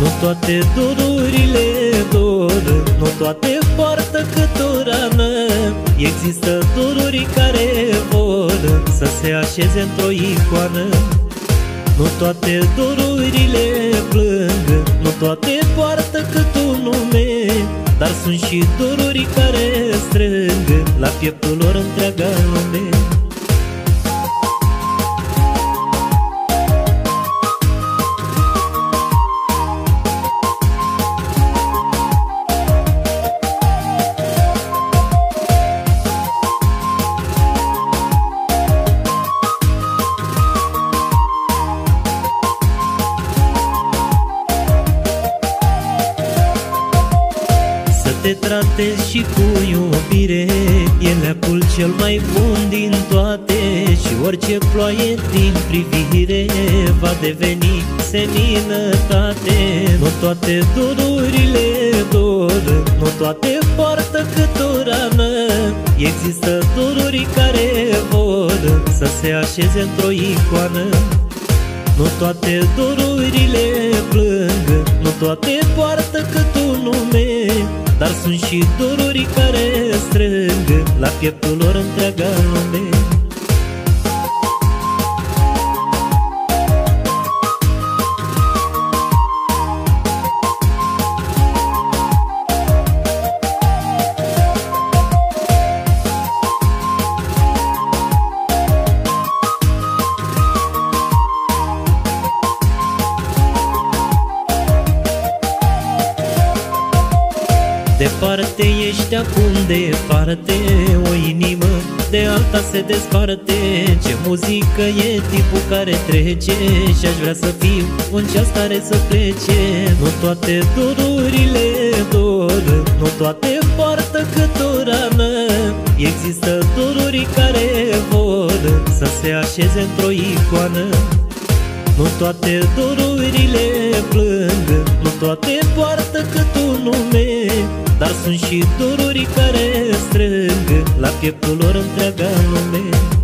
Nu toate dururile dor, nu toate poartă cât o rană. Există dururi care vor să se așeze într-o icoană. Nu toate dururile plâng, nu toate poartă cât un nume, dar sunt și dururi care strâng la pieptul lor întreaga lume. Te tratezi și cu iubire, e leacul cel mai bun din toate. Și orice ploaie din privire va deveni seninătate. Nu toate dururile dor, nu toate poartă cât o rană. Există dururi care vor să se așeze într-o icoană. Nu toate dururile plâng, nu toate poartă cât un nume, dar sunt și dururi care strâng la pieptul lor întreaga lume. Departe ești acum departe, o inimă de alta se desparte. Ce muzică e tipul care trece, și-aș vrea să fiu un ceas care să plece. Nu toate dururile dor, nu toate poartă cât o rană. Există dururi care vor să se așeze într-o icoană. Nu toate dururile plâng, nu toate poartă cât un nume, dar sunt și dururi care strâng la pieptul lor întreaga lume.